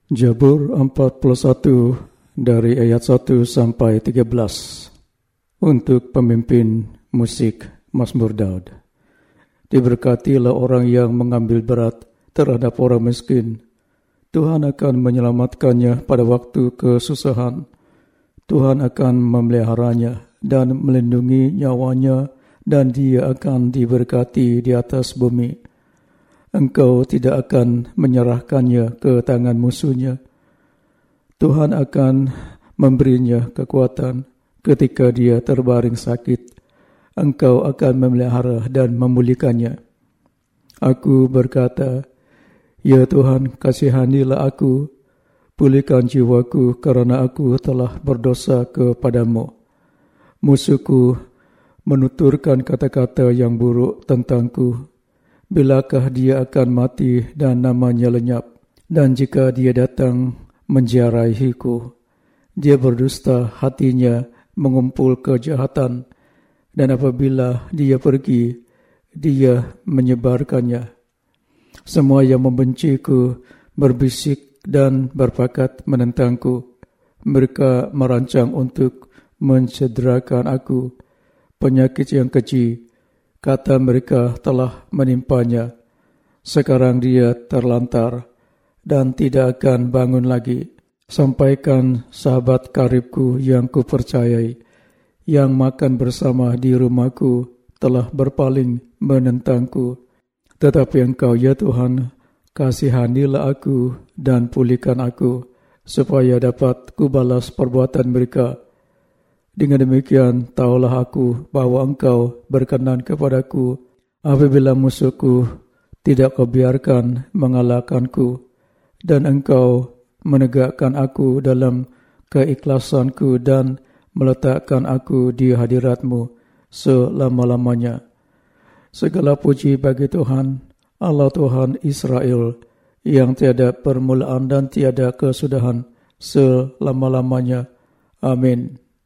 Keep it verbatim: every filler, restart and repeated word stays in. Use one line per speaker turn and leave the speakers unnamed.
Jabur empat puluh satu dari ayat satu sampai tiga belas untuk pemimpin musik Mazmur Daud. Diberkatilah orang yang mengambil berat terhadap orang miskin. Tuhan akan menyelamatkannya pada waktu kesusahan. Tuhan akan memeliharanya dan melindungi nyawanya, dan dia akan diberkati di atas bumi. Engkau tidak akan menyerahkannya ke tangan musuhnya. Tuhan akan memberinya kekuatan ketika dia terbaring sakit. Engkau akan memelihara dan memulihkannya. Aku berkata, ya Tuhan, kasihanilah aku, pulihkan jiwaku kerana aku telah berdosa kepadamu. Musuhku menuturkan kata-kata yang buruk tentangku. Bilakah dia akan mati dan namanya lenyap? Dan jika dia datang menziarahiku, dia berdusta hatinya mengumpul kejahatan, dan apabila dia pergi, dia menyebarkannya. Semua yang membenciku berbisik dan berpakat menentangku. Mereka merancang untuk mencederakan aku. Penyakit yang keji, kata mereka, telah menimpanya. Sekarang dia terlantar dan tidak akan bangun lagi. Sampaikan sahabat karibku yang kupercayai, yang makan bersama di rumahku, telah berpaling menentangku. Tetapi Engkau, ya Tuhan, kasihanilah aku dan pulihkan aku, supaya dapat kubalas perbuatan mereka. Dengan demikian, taulah aku bahwa Engkau berkenan kepadaku apabila musuhku tidak kau biarkan mengalahkanku, dan Engkau menegakkan aku dalam keikhlasanku dan meletakkan aku di hadirat-Mu selama-lamanya. Segala puji bagi Tuhan, Allah Tuhan Israel, yang tiada permulaan dan tiada kesudahan selama-lamanya. Amin.